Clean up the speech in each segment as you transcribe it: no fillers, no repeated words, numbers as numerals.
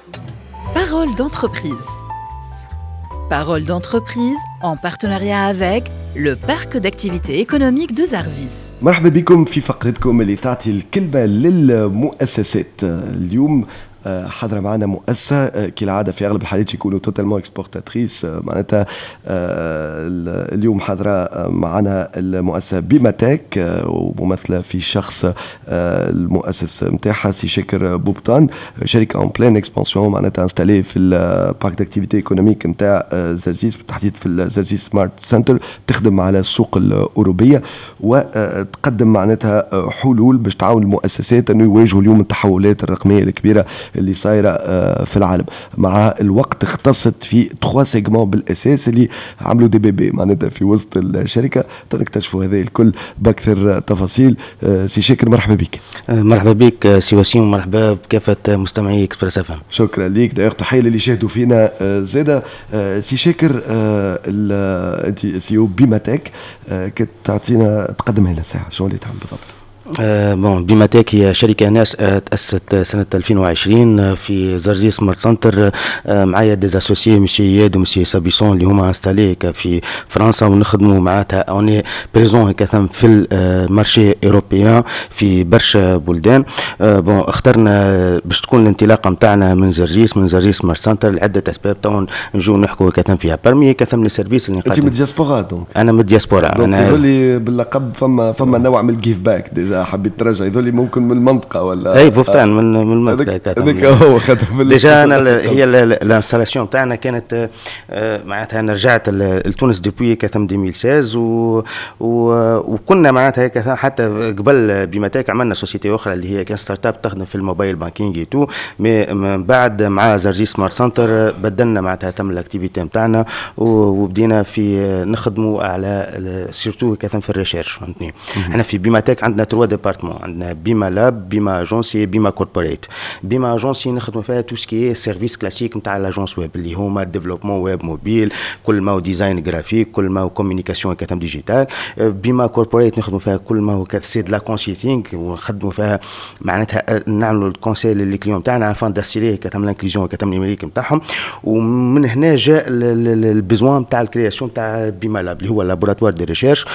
Parole d'entreprise. Parole d'entreprise en partenariat avec le parc d'activités économiques de Zarzis. مرحبا بكم في فقرتكم اللي تعطي الكلمة للمؤسسات. اليوم حضر معنا مؤسسة كالعادة في أغلب الحالات يكونوا توتالمون اكسبورتاتريس. معناتها اليوم حضرة معنا المؤسسة بيماتيك وممثلة في شخص المؤسس متاعها سي شاكر بوبطان، شركة اون بلان اكسبانسيون معناتها انستالي في البارك داكتيفيتي ايكونوميك نتاع زرزيس، بالتحديد في الزرزيس سمارت سنتر، تخدم على السوق الأوروبية وتقدم معناتها حلول باش تعاون المؤسسات أنه يواجهوا اليوم التحولات الرقمية الكبيرة اللي صايره في العالم. مع الوقت اختصت في 3 سيجمون بالاساس اللي عملوا دي بيبي معناتها في وسط الشركه. تنكتشفوا هذا الكل باكثر تفاصيل. سي شاكر مرحبا بك. مرحبا بك سي وسيم، ومرحبا بكافه مستمعي اكسبريس اف ام. شكرا ليك. داير تحيه اللي شاهدوا فينا زاده. سي شاكر انت سي او بيماتيك، تعطينا تقدمها لنا ساعه شو اللي تعمل بالضبط؟ بيماتيك هي شركة ناس تأسست سنة 2020 في زرزيس سمارت سنتر. معايا ديز اسوسيي مسيو ياد ومسيو سابيسون اللي هما انستالي في فرنسا، ونخدموا معناتها اوني بريزون كثم في المارشي اوروبيان في برشا بلدان. اخترنا باش تكون الانطلاقه نتاعنا من زرزيس سمارت سنتر لعده اسباب تو نجو نحكوا كثم فيها. برمي كثم لي سيرفيس اللي انت من الدياسبورا دونك؟ انا من الدياسبورا. انا يقول لي باللقب فما نوع من الجيف باك ديجا حبيت ترجع يذولي ممكن من المنطقه ولا اي بوفتان من المنطقه هذاك هو خاطر ديجا انا هي الانستالاسيون تاعنا كانت معناتها انا رجعت لتونس ديبوي كثم 2016 وكنا معناتها هيك حتى قبل بيماتيك عملنا سوسيتي اخرى اللي هي كان ستارت اب تخدم في الموبايل بانكينج تو. مي من بعد مع زرزيس سمارت سنتر بدلنا معناتها تم الاكتيفيتي نتاعنا وبدينا في نخدموا على سيرتو كثم في الريشيرش. فهمتني؟ احنا في بيماتيك عندنا 3 ديبارتمون، عندنا بيما لاب، بيما اجونسي، بيما كوربوريت. بيما اجونسي نخدموا فيها تو سكي سيرفيس كلاسيك نتاع لاجونس ويب اللي هما ديفلوبمون ويب موبيل، كل ما هو ديزاين جرافيك، كل ما هو كوميونيكاسيون كتم ديجيتال. بيما كوربوريت نخدموا فيها كل ما هو سي دو لا كونسلتينغ، ونخدموا فيها معناتها نعملوا الكونسيل للكليون تاعنا افان داسيري كتم لانكليزيون كتم نيميريك نتاعهم. ومن هنا جاء البيزوان تاع الكرياسيون تاع بيما لاب اللي هو لابوراتوار دي ريشيرش.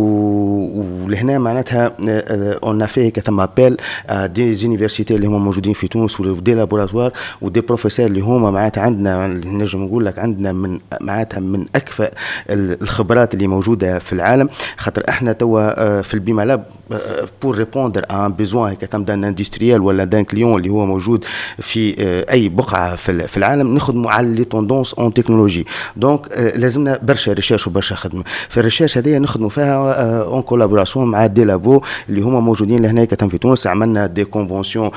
ولهنا معناتها on a fait كثم ابل دي زونيفرسيتي اللي هما موجودين في تونس ودي لابوراتوار ودي بروفيسور اللي هما معناتها عندنا نجم نقول لك عندنا من معناتها من اكفأ الخبرات اللي موجوده في العالم. خاطر احنا توا في البيما لاب بور ريبوندر ان بيزوان كثم دان اندستريال ولا دان كليون اللي هو موجود في اي بقعه في العالم نخدموا على لي توندونس اون تكنولوجي. دونك لازمنا برشا ريشيرش وبرشا خدمه. في الريشيرش هذه نخدموا فيها اون كولابوراسيون مع دي لابو اللي هما موجودين لهنا كتم في تونس. عملنا دي كونفونسيون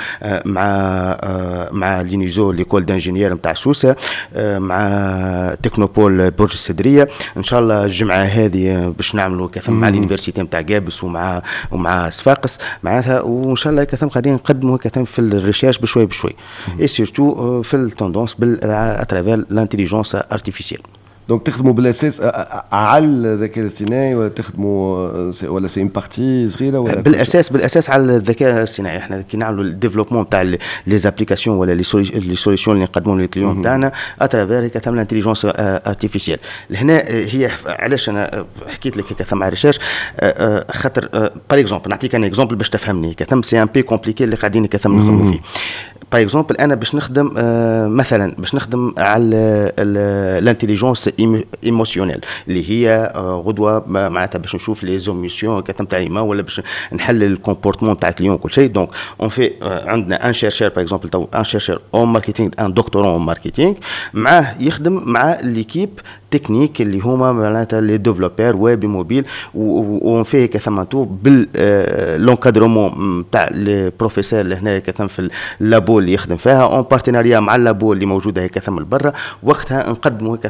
مع لينيزو ليكول دانجينيير نتاع سوسه، مع تكنوبول برج السدريه. ان شاء الله الجمعه هذه باش نعملوا كثم مع اليونيفرسيتي نتاع جابس ومع صفاقس معناتها. وان شاء الله كثم قاعدين نقدموا كثم في الريشيرش بشوي اي سيرتو في التوندونس اترافير لانتيليجنس ارتيفيسيال. دونك تخدموا بالاساس على الذكاء الاصطناعي ولا تخدموا ولا سي بارتي صغيره ولا بالاساس على الذكاء الاصطناعي. احنا كي نعملوا الديفلوبمون تاع لي زابليكاسيون ولا لي سوليسيون اللي نقدموا للكليون تاعنا اترافير كثم لانتيليجنس ارتيفيسيال. لهنا هي علاش انا حكيت لك كثم مع ريشيرش خاطر باغ اكزومبل نعطيك انا اكزومبل باش تفهمني. كثم سي ان بي كومبليكي اللي قاعدين كثم نخدموا فيه. باغ اكزومبل انا باش نخدم مثلا باش نخدم على الانتيليجنس ايموسيونيل اللي هي غدوه معناتها باش نشوف لي زوميسيون كتم تاع ايما ولا باش نحلل الكومبورتمون تاع الكليون كل شيء. دونك اون في عندنا ان شيرشور باغ اكزومبل تو ان شيرشور اون ماركتينغ ان دكتورون اون ماركتينغ معاه يخدم مع ليكيب تكنيك اللي هما معناتها لي ديفلوبر ويب موبيل. وون في كثمانتو باللونكادرومون تاع لي بروفيسور اللي هنا كثم في اللابو اللي يخدم فيها اون بارتناريا مع اللابو اللي موجوده هيك ثم برا. وقتها نقدموا هيك ثم على البروجي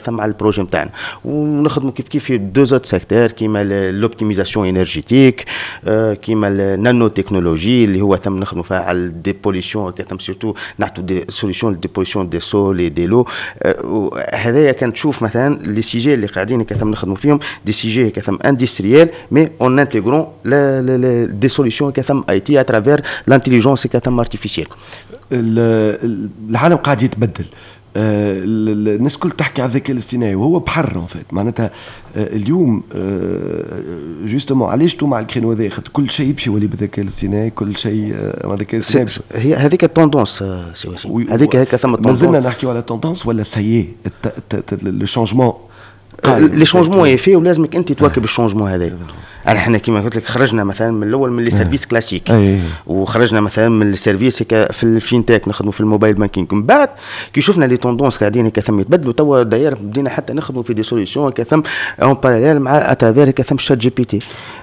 البروجي نتاعنا، ونخدموا كيف في دوزوت سيكتور كيما لوبتيميزاسيون انرجيتيك، كيما النانو تكنولوجي اللي هو تم نخدموا فيها على الديبوليسيون، كتم سورتو نعطوا دي سوليسيون ديبوليسيون دي سول اي دي لو. هذايا كان تشوف مثلا لي سيجي اللي قاعدين كتم نخدموا فيهم دي سيجي كتم اندستريال مي اون انتيغرون دي سوليسيون كتم اي تي اترافير لانتيليجونس كتم ارتيفيسيال. العالم قاعد يتبدل، الناس كل تحكي على الذكاء الاصطناعي وهو بحر فات معناتها اليوم جوستومون علاش تو مع الكرينو هذا كل شيء يمشي يولي بالذكاء الاصطناعي، كل شيء مع الذكاء الاصطناعي. هي هذيك التوندونس سي وسيم، هذيك هكا ثم التوندونس. مازلنا نحكيو على التوندونس ولا سيي لو شونجمون؟ لي شونجمون يفي ولازمك انت تواكب الشونجمون هذا. احنا كيما قلت لك خرجنا مثلا من الاول من لي سيرفيس كلاسيك، وخرجنا مثلا من السيرفيس في الفينتك نخدموا في الموبايل بانكينغ. من بعد كي شفنا لي توندونس قاعدين كثم يتبدلوا، توا داير بدينا حتى نخدموا في دي سوليسيون كثم اون باراليل مع اترافير كثم شات جي بي تي.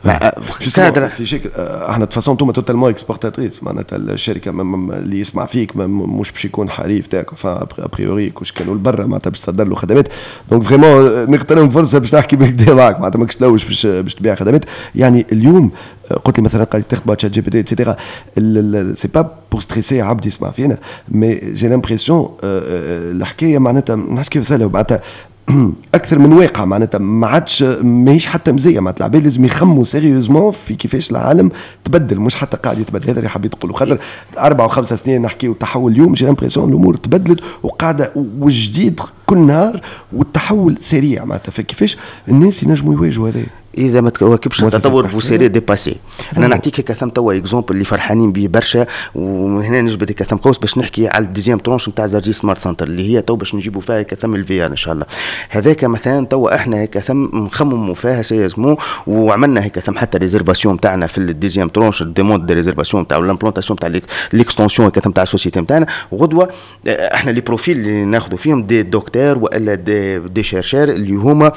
احنا تفاصون انتم توتالمون اكسبورتاتريس، معناتها الشركه اللي يسمع فيك مش باش يكون حليف تاعك ابريوري كوش كانوا لبرا معناتها باش تصدر له خدمات. دونك فريمون نغتنم فرصه باش نحكي بك معك معناتها ماكش تلوش باش تبيع خدمات. يعني اليوم قلت لي مثلا قاعد تخدم تشات جي بي تي اتسيتيرا، سي با بور ستريسي عبد يسمع فينا، مي جي لامبريسيون الحكايه معناتها نحكي كيف سهله معناتها اكثر من واقع، معناتها ما عادش ماهيش حتى مزيه، معناتها العباد لازم يخموا سيريوزمون في كيفاش العالم تبدل، مش حتى قاعد يتبدل. هذا اللي حبيت نقوله، خاطر 4 و5 سنين نحكيو التحول، اليوم جي لامبريسيون الامور تبدلت وقاعده والجديد كل نهار والتحول سريع، معناتها فكيفاش الناس ينجموا يواجهوا هذا اذا ما تواكبش التطور بوسيري ديباسي. انا نعطيك كثم توا اكزومبل اللي فرحانين به برشا، ومن هنا نجبد كثم قوس باش نحكي على الديزيام ترونش نتاع زرجي سمارت سنتر اللي هي تو باش نجيبوا فيها كثم الفي ار ان شاء الله. هذاك مثلا توا احنا كثم نخمموا فيها سيريزمون، وعملنا هيك كثم حتى ريزيرفاسيون نتاعنا في الديزيام ترونش، الديموند دي ريزيرفاسيون تاع لامبلونطاسيون تاع ليكستونسيون كثم تاع السوسيتي نتاعنا. وغدوه احنا لي بروفيل اللي ناخذوا فيهم دي دكتور والا دي شيرشير اللي هما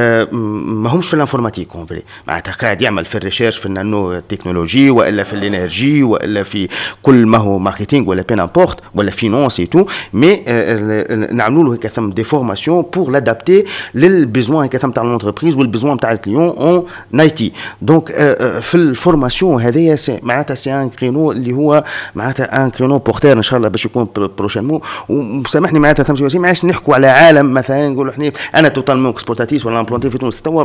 ما همش في الانفورماتيك كومبلي، معناتها قاعد يعمل في الريشيرش في النانو تكنولوجي والا في الانرجي والا في كل ما هو ماركتينغ ولا بين امبورت ولا فينانس اي تو، مي نعملوا له هيك ثم دي فورماسيون بور لادابتي للبيزوان هيك ثم تاع لونتربريز والبيزوان تاع الكليون اون نايتي. دونك في الفورماسيون هذيا معناتها سي ان كرينو اللي هو معناتها ان كرينو بورتير ان شاء الله باش يكون بروشينمون. وسامحني معناتها تمشي ما عادش نحكوا على عالم مثلا نقولوا احنا انا توتالمون اكسبورتاتيس ولا امبلونتي في تونس، توا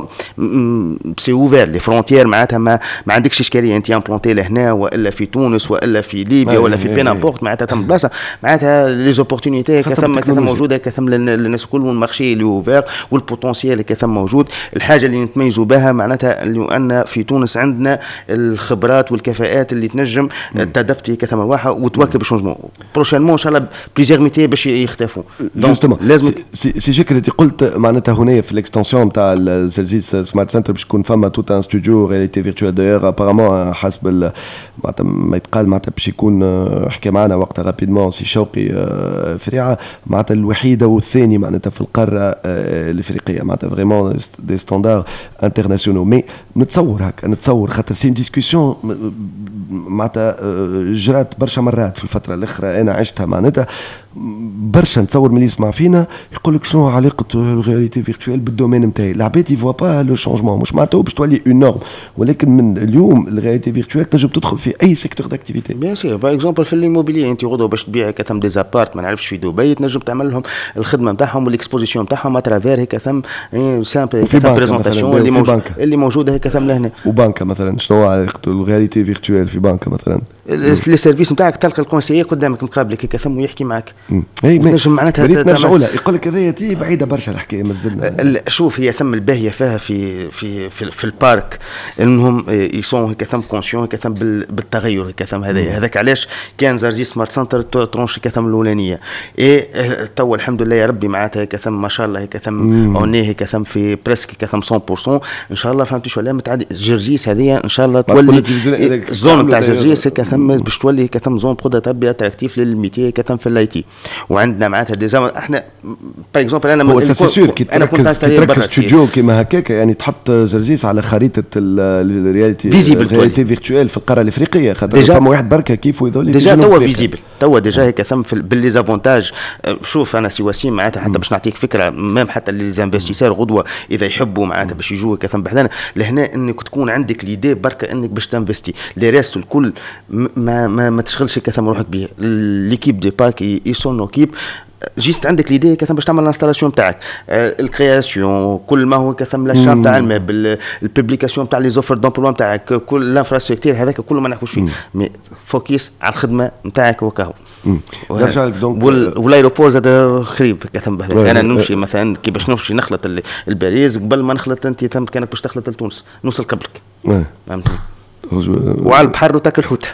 سي اوفير لي فرونتيير، معناتها ما عندكش اشكاليه انت امبلونتي لهنا والا في تونس والا في ليبيا ولا في بين امبورت، معناتها تم بلاصه، معناتها لي زوبورتونيتي كثم موجوده كثم للناس الكل، والمارشي اللي اوفير والبوتونسيال كثم موجود. الحاجه اللي نتميزوا بها معناتها ان في تونس عندنا الخبرات والكفاءات اللي تنجم تادبتي كثم واحد وتواكب الشونجمون. بروشينمون ان شاء الله بليزيور ميتي باش يختفوا. جوستومون لازم سي شكل قلت معناتها هنا في الاكستنسيون تاع الزلزيس سمارت سنتر باش تكون فما توت ان ستوديو رياليتي فيرتوال. داير ابارامون حسب معناتها ما يتقال معناتها باش يكون حكى معنا وقتها رابيدمون سي شوقي فريعه، معناتها الوحيده والثاني معناتها في القاره الافريقيه، معناتها فريمون دي ستاندار انترناسيونال. مي نتصور هكا نتصور خاطر سي ديسكوسيون معناتها جرات برشا مرات في الفتره الاخرى انا عشتها، معناتها برشا نتصور من اللي يسمع فينا يقول لك شنو علاقه الرياليتي فيرتوال بالدومين نتاعي. العباد يفوا با لو شونجمون، مش معناتها باش تولي اون نورم، ولكن من اليوم الرياليتي فيرتوال تنجم تدخل في اي سيكتور داكتيفيتي. بيان سور باغ اكزومبل في الاموبيلي انت غدوه باش تبيع كثم دي زابارت ما نعرفش في دبي، تنجم تعمل لهم الخدمه نتاعهم والاكسبوزيسيون نتاعهم اترافير هيك ثم سامبل بريزونطاسيون اللي موجوده هيك ثم لهنا. وبنكه مثلا شنو علاقه الرياليتي فيرتوال في بنكه مثلا؟ لي سيرفيس نتاعك تلقى الكونسيير قدامك مقابلك هيك ثم ويحكي معك. اي معناتها نرجعوا لها يقول لك هذه تي بعيده برشا الحكايه مازلنا. شوف هي ثم الباهيه فيها في البارك انهم يسون هيك ثم كونسيون هيك ثم بالتغير هيك ثم هذاك علاش كان زرجي سمارت سنتر ترونش هيك ثم الاولانيه اي تو الحمد لله يا ربي معناتها هيك ثم ما شاء الله هيك ثم اوني هيك ثم في بريسك هيك ثم 100% ان شاء الله. فهمتي شو لا متعدي جرجيس هذه ان شاء الله تولي الزون تاع جرجيس هيك ثم كثم باش تولي كثم زون برو داتا اتراكتيف للميتي كثم في الاي تي. وعندنا معناتها ديجا احنا باغ اكزومبل انا هو سي سور كي تركز ستوديو كيما هكاك يعني تحط زرزيس على خريطه الرياليتي فيرتوال في القاره الافريقيه خاطر فما واحد بركه كيف يذول ديجا توا فيزيبل توا ديجا هيك ثم باللي زافونتاج. شوف انا سي وسيم معناتها حتى باش نعطيك فكره ميم حتى لي زانفستيسور غدوه اذا يحبوا معناتها باش يجوا كثم بحذانا لهنا انك تكون عندك ليدي بركه انك باش تنفستي لي ريست الكل ما تشغلش كثم روحك به. ليكيب دي باك يسون اوكيب جيست عندك ليدي كثم باش تعمل الانستالاسيون تاعك الكرياسيون كل ما هو كثم لاشام تاع الماب البوبليكاسيون تاع لي زوفر دومبلوا تاعك كل الانفراستركتور هذاك كله ما نحكوش فيه مي فوكيس على الخدمه نتاعك وكاهو. نرجع لك دونك والايروبور زاد خريب كثم بهذاك. انا نمشي مثلا كي باش نمشي نخلط الباريس قبل ما نخلط انت ثم كانك باش تخلط لتونس نوصل قبلك فهمتني وعلى البحر وتاكل حوته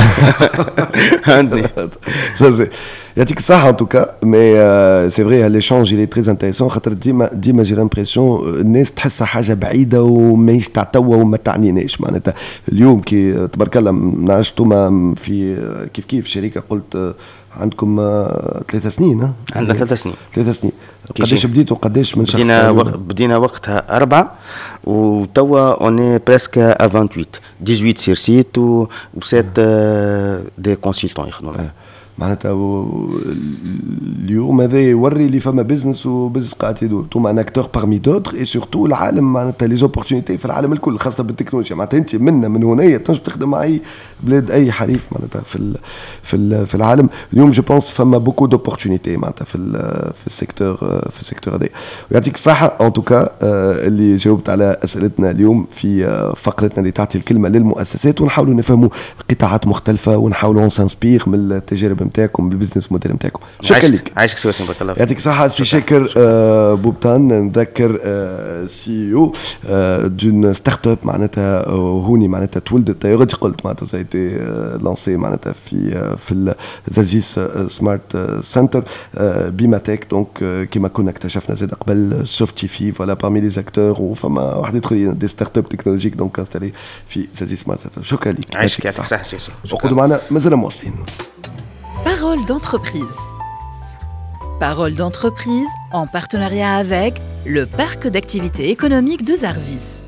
يعطيك الصحة en tout cas mais c'est vrai l'échange il est très intéressant خاطر ديما j'ai l'impression الناس تحسها حاجة بعيدة وماهيش تاع توا وما تعنيناش معناتها اليوم كي تبارك الله نعرفش انتوما في كيف شركة قلت عندكم 3 سنين عندنا 3 سنين قداش بديتوا قداش من شخص بدينا وقتها 4 وتوا اوني بريسك ا 18 سير سيت و 7 دي كونسلتون يخدموا معناتها اليوم هذا يوري اللي فما بيزنس وبزنس قاعد يدور انتم ان اكتور بارمي دوتر اي سورتو العالم معناتها لي زوبورتونيتي في العالم الكل خاصه بالتكنولوجيا معناتها انت من هنا تنجم تخدم مع اي بلاد اي حريف معناتها في العالم اليوم جو بونس فما بوكو دوبورتونيتي معناتها في السيكتور هذا. ويعطيك الصحه ان توكا اللي جاوبت على اسئلتنا اليوم في فقرتنا اللي تعطي الكلمه للمؤسسات ونحاولوا نفهموا قطاعات مختلفه ونحاولوا نسانسبير من التجارب نتاعكم بالبزنس موديل نتاعكم. شكرا لك. عايشك سواسي بارك الله فيك. يعطيك الصحة سي شاكر بوبتان نذكر سي او دون ستارت اب معناتها هوني معناتها تولدت قلت معناتها سايتي لانسي معناتها في الزرزيس سمارت سنتر بيماتيك دونك كما كنا اكتشفنا زاد قبل سوفتيفي فوالا بارمي لي زاكتور وفما واحد يدخل دي ستارت اب تكنولوجيك دونك انستالي في زرزيس سمارت سنتر. شكرا لك. عايشك يعطيك الصحة سي وقعدوا معنا مازال مواصلين. Parole d'entreprise. Parole d'entreprise en partenariat avec le Parc d'activités économiques de Zarzis.